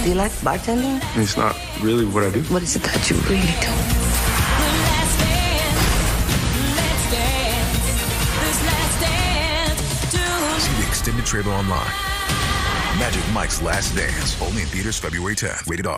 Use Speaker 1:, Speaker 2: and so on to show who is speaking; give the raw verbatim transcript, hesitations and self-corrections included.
Speaker 1: Do you like bartending?
Speaker 2: It's not really what I do.
Speaker 1: What is it that you really do?
Speaker 3: See the extended trailer online. Magic Mike's Last Dance. Only in theaters February tenth. Rated R.